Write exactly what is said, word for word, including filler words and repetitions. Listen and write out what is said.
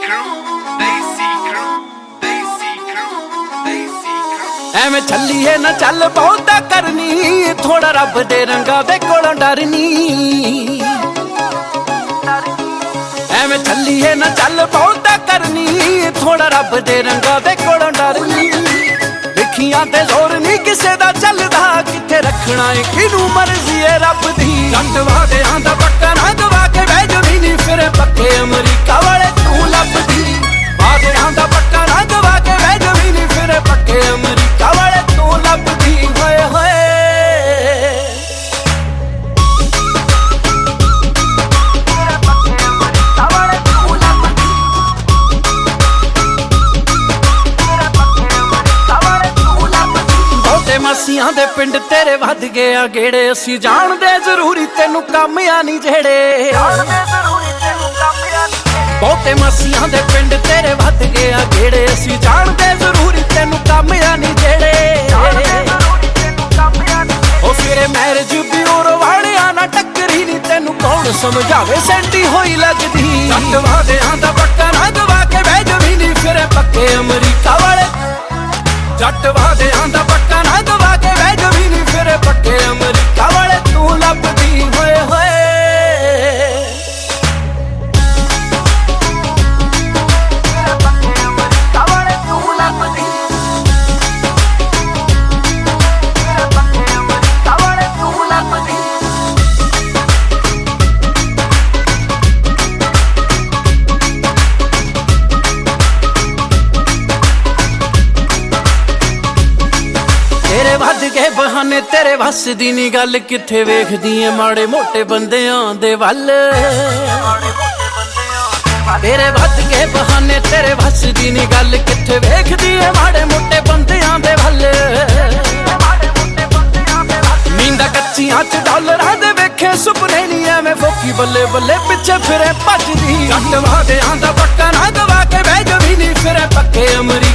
ਐਵੇਂ ਚੱਲੀਏ ਨਾ ਚੱਲ ਬਹੁਤਾ ਕਰਨੀ, ਥੋੜਾ ਰੱਬ ਦੇ ਰੰਗਾਂ ਦੇ ਕੋਲੋਂ ਡਰਨੀ। ਐਵੇਂ ਚੱਲੀਏ ਨਾ ਚੱਲ ਬਹੁਤਾ ਕਰਨੀ, ਥੋੜਾ ਰੱਬ ਦੇ ਰੰਗਾਂ ਦੇ ਕੋਲੋਂ ਡਰਨੀ। ਵੇਖੀਆਂ ਤੇ ਜ਼ੋਰ ਨਹੀਂ ਕਿਸੇ ਦਾ ਚੱਲਦਾ, ਕਿੱਥੇ ਰੱਖਣਾ ਏ ਕਿਹਨੂੰ ਮਰਜ਼ੀ ਏ ਰੱਬ ਦੀ। ਜੱਟ ਵਾਦਿਆਂ ਦਾ ਪੱਕਾ ਨਾ ਦਵਾ ਕੇ ਬਹਿ ਜਮੀਨੀ, ਫਿਰ ਪੱਕੇ ਅਮਰੀਕਾ ਵਾਲੇ ਤੂੰ ਲੱਭਦੀ। ਵਾਦਿਆਂ ਦਾ ਪੱਕਾ ਨਾ ਦਵਾ ਕੇ ਬਹਿ ਜਮੀਨੀ, ਫਿਰ ਪੱਕੇ ਅਮਰੀਕਾ ਵਾਲੇ ਤੂੰ ਲੱਭਦੀ। ਹੋਏ ਹੋਏ ਮਾਸੀਆਂ ਦੇ ਪਿੰਡ ਤੇਰੇ ਵੱਧ ਗਏ ਆ ਗੇੜੇ, ਅਸੀਂ ਜਾਣਦੇ ਜ਼ਰੂਰੀ ਤੈਨੂੰ ਕੰਮ ਆ ਨਹੀਂ ਜਿਹੜੇ। ਬਹੁਤੇ ਮਾਸੀਆਂ ਦੇ ਪਿੰਡ ਤੇਰੇ ਵੱਧ ਗਏ ਆ ਗੇੜੇ, ਅਸੀਂ ਜਾਣਦੇ ਜ਼ਰੂਰੀ ਤੈਨੂੰ ਕੰਮ ਆ ਨਹੀਂ ਜਿਹੜੇ। ਉਹ ਫਿਰ ਮੈਰਿਜ ਬਿਊਰੋ ਵਾਲਿਆਂ ਨਾਲ ਟੱਕਰੀ ਨੀ, ਤੈਨੂੰ ਕੌਣ ਸਮਝਾਵੇ ਸੈਂਟੀ ਹੋਈ ਲੱਗਦੀ। ਜੱਟ ਵਾਦਿਆਂ ਦਾ ਪੱਕਾ ਨਾ ਦਵਾ ਕੇ ਬਹਿ ਜਮੀਨੀ, ਫਿਰ ਪੱਕੇ ਅਮਰੀਕਾ ਵਾਲੇ। ਜੱਟ ਵਾਦਿਆਂ ਦਾ ਪੱਕਾ ਨਾ ਦਵਾ ਕੇ ਬਹਿ ਜਮੀਨੀ, ਫਿਰ ਪੱਕੇ ਅਮਰੀਕਾ ਵਾਲੇ ਤੂੰ ਲੱਭਦੀ। ਹੋਏ ਹੋਏ ਤੇਰੇ ਵੱਧ ਗਏ ਬਹਾਨੇ, ਤੇਰੇ ਵੱਸ ਦੀ ਨੀ ਗੱਲ, ਕਿੱਥੇ ਵੇਖਦੀ ਏ ਮਾੜੇ ਮੋਟੇ ਬੰਦਿਆਂ ਦੇ ਵੱਲ। ਤੇਰੇ ਵੱਧ ਗਏ ਬਹਾਨੇ, ਤੇਰੇ ਵੱਸ ਦੀ ਨੀ ਗੱਲ, ਕਿੱਥੇ ਵੇਖਦੀ ਏ ਮਾੜੇ ਮੋਟੇ ਬੰਦਿਆਂ ਦੇ ਵੱਲ। ਨੀਂਦਾਂ ਕੱਚੀਆਂ ਚ ਡਾਲਰਾਂ ਦੇ ਵੇਖੇ ਸੁਪਨੇ ਨੀ, ਐਵੇਂ ਫੋਕੀ ਬੱਲੇ ਬੱਲੇ ਪਿੱਛੇ ਫਿਰੇ ਭੱਜਦੀ। ਜੱਟ ਵਾਦਿਆਂ ਦਾ ਪੱਕਾ ਨਾ ਦਵਾ ਕੇ ਬਹਿ ਜਮੀਨੀ, ਫਿਰ ਪੱਕੇ ਅਮਰੀਕਾ